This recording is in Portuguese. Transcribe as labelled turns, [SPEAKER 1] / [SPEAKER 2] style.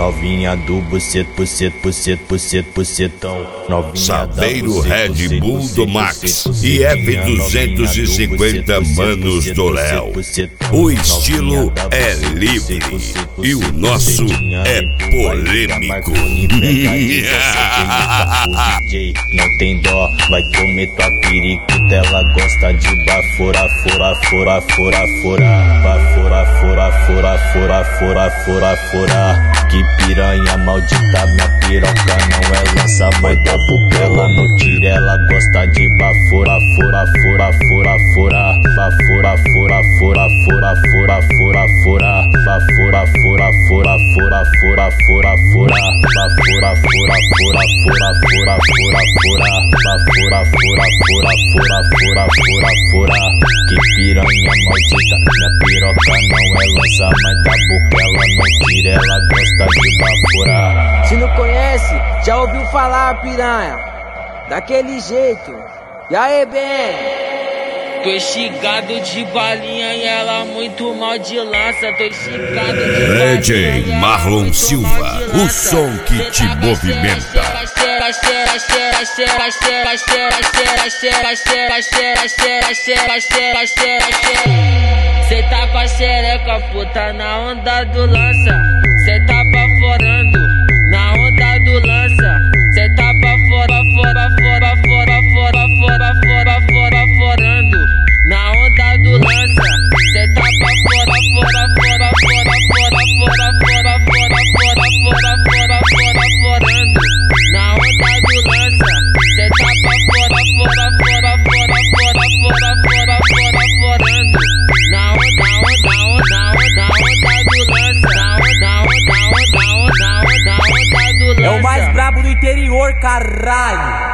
[SPEAKER 1] Novinha do bucetão.
[SPEAKER 2] Saveiro Red Bull do Max e F250 Manos do Léo. O estilo é livre e o nosso é polêmico.
[SPEAKER 1] Não tem dó, vai comer tua periquita. Ela gosta de bafora. Que piranha maldita, minha piroca não é lança, vai dar pupela no tiro. Ela gosta de bafora. Que piranha maldita, minha piroca não é lança, mas dá pupela no tiro. Ela gosta de bafora.
[SPEAKER 3] Se não conhece, já ouviu falar, piranha? Daquele jeito. E aí, bem?
[SPEAKER 4] Tô esticado de balinha e ela muito mal de lança. Tô esticado de balinha.
[SPEAKER 2] DJ Marlon Silva, o som que te movimenta.
[SPEAKER 4] Cê tá com a xereca, puta, na onda do lança. Cê tá baforando na onda do lança. Cê tá forando na onda do lança. Cê tá forando na onda do lança. Cê tá forando na onda do lança.
[SPEAKER 3] É o mais brabo do interior, caralho.